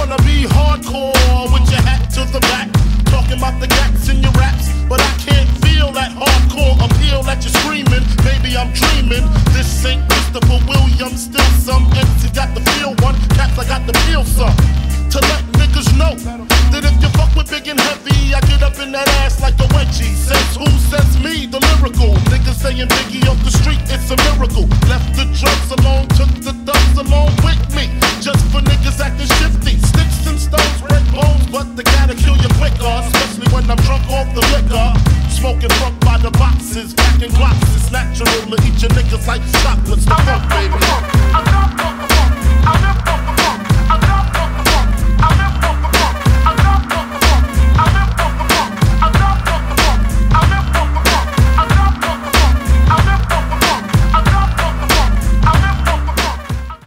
wanna be hardcore with your hat to the back, talking about the gats in your raps, but I can't feel that hardcore appeal that you're screaming. Maybe I'm dreaming. This ain't Christopher Williams, still some